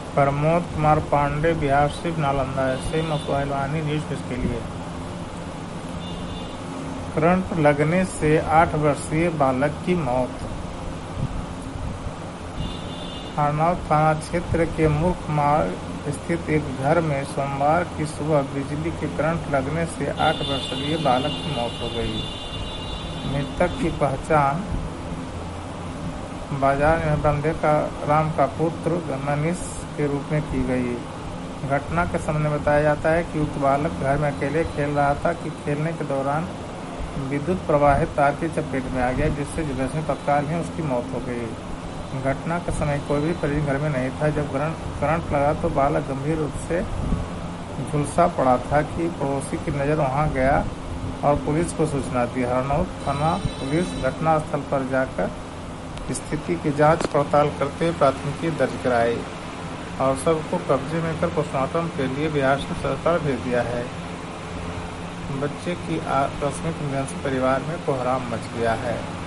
प्रमोद कुमार पांडे, बिहार स्थित नालंदा से मफवानी न्यूज के लिए। करंट लगने से 8 वर्षीय बालक की मौत। हरनौत थाना क्षेत्र के मुख्य मार्ग स्थित एक घर में सोमवार की सुबह बिजली के करंट लगने से 8 वर्षीय बालक की मौत हो गई। मृतक की पहचान बाजार में बंदे का राम का पुत्र मनीष के रूप में की गई। घटना के समय बताया जाता है कि उक्त बालक घर में अकेले खेल रहा था कि खेलने के दौरान विद्युत प्रवाहित तार की चपेट में आ गया, जिससे झुलसने तत्काल ही उसकी मौत हो गई। घटना के समय कोई भी परिजन घर में नहीं था। जब करंट लगा तो बालक गंभीर रूप से झुलसा पड़ा था कि पड़ोसी की नज़र वहां गया और पुलिस को सूचना दी। हरनौत थाना पुलिस घटनास्थल पर जाकर स्थिति की जांच पड़ताल करते हुए प्राथमिकी दर्ज कराई और सबको कब्जे में कर पोस्टमार्टम के लिए बिहार से अस्पताल भेज दिया है। बच्चे की आकस्मिक निधन से परिवार में कोहराम मच गया है।